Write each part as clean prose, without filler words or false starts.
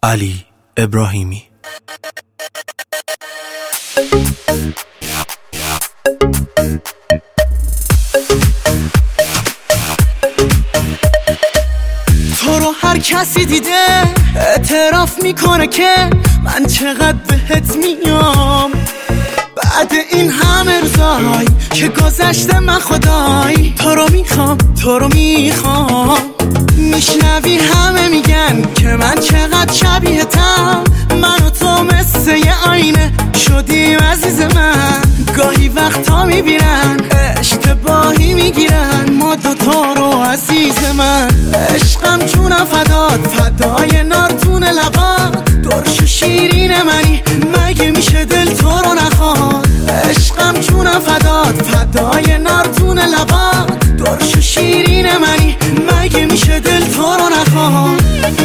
علی ابراهیمی. تو رو هر کسی دیده اعتراف میکنه که من چقدر بهت میام. بعد این همه روزای که گذشته من خدای تو رو میخوام، تو رو میخوام. میشنوی همه میگن که من چقدر شبیهتم، من و تو مثل یه آینه شدیم عزیز من. گاهی وقتا میبینن اشتباهی میگیرن ما دوتا رو عزیز من. عشقم جونم فدات، فدای نارتون لبات، درش و شیرین منی مگه میشه دل تو رو نخواد. عشقم جونم فدات، فدای نارتون لبات، درش و شیرین منی مگه میشه دل تو رو نخواد.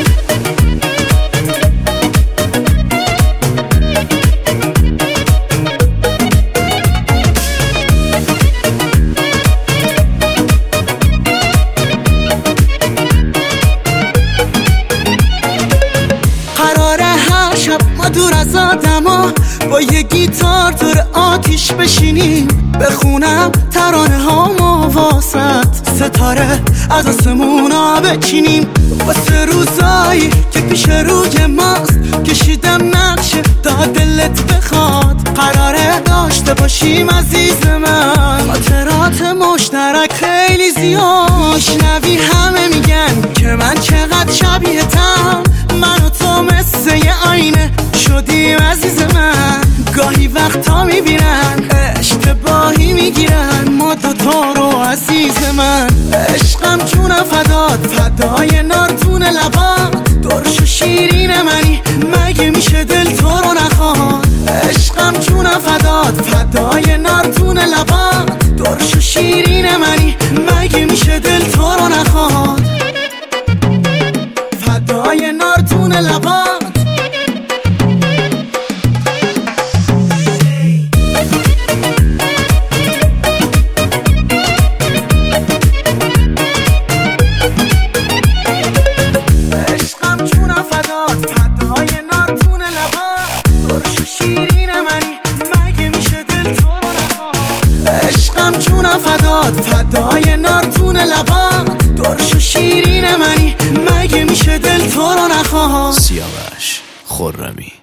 ما دور از آدما با یه گیتار دور آتیش بشینیم، بخونم ترانه ها واسط، ستاره از آسمونا بچینیم. واسه روزایی که پیش روی ماست کشیدم نقشه تا دلت بخواد. قراره داشته باشیم عزیز من خاطرات مشترک خیلی زیاد. میشنوی همه میگن که من چقدر شبیهتم، من و تو مثل یه آینه شدیم عزیز من. گاهی وقتا میبینن اشتباهی میگیرن ما دوتا رو عزیز من. عشقم جونم فدات، فدای نارتون لبات، درش و شیرین منی مگه میشه دل تو رو نخواد. عشقم جونم فدات، فدای نارتون لبات، درش و شیرین منی مگه میشه دل تو رو نخواد. فدای نارتون لبات. فدات، فدای نارتون لبات، درش و شیرین منی مگه میشه دل تو رو نخواد. سیاوش خرمی.